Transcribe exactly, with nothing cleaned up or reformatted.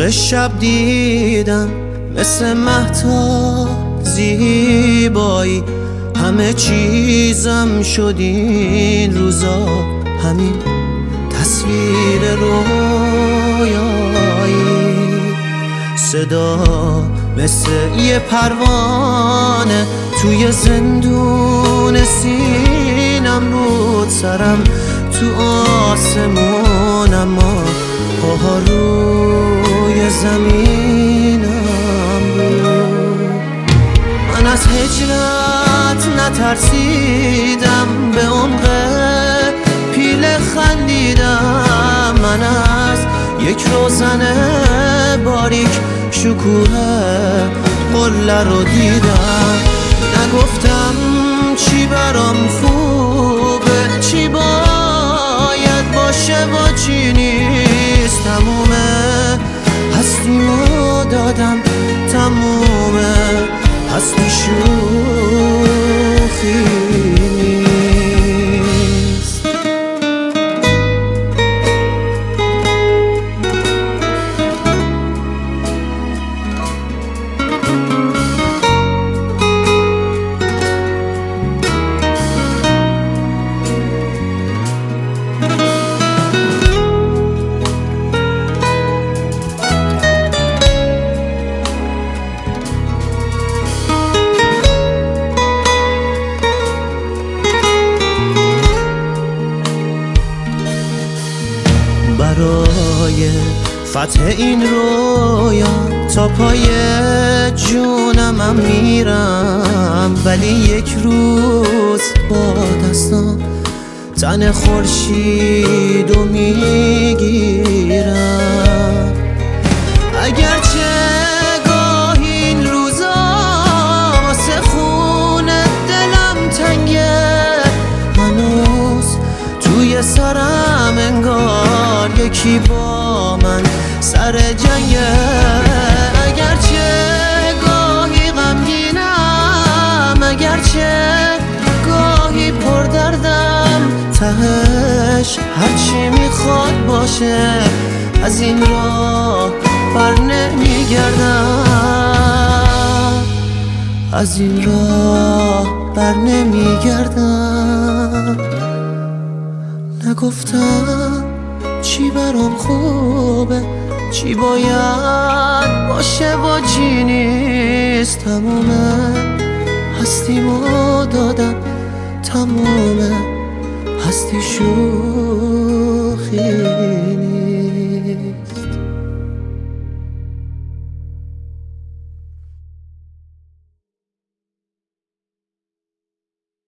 نور شب دیدم مثل مهتاب زیبایی، همه چیزم شد این روزا همین تصویر رویایی. صدا مثل یه پروانه توی زندون سینم بود، سرم تو آسمون اما پاها روی زمینم بود. من از هجرت نترسیدم، به عمق پیله خندیدم. من از یک روزن باریک شکوه قله رو دیدم. نگفتم چی برام خوبه، چی باید باشه و چی نیست. تمومه هستیمو دادم، تمومه هستی شوخی نیست. برای فتح این رویا تا پای جونمم میرم، ولی یک روز با دستام تن خورشیدو میگیرم. اگرچه گاهی این روزا واسه خون دلم تنگه، هنوز توی سرم انگار یکی با من سر جنگه. اگرچه گاهی غمگینم، اگرچه گاهی پر دردم، تهش هرچی میخواد باشه از این راه بر نمیگردم، از این راه بر نمیگردم. نگفتم چی برام خوبه، چی باید باشه و چی نیست. تمومه هستیمو دادم، تمومه هستی شو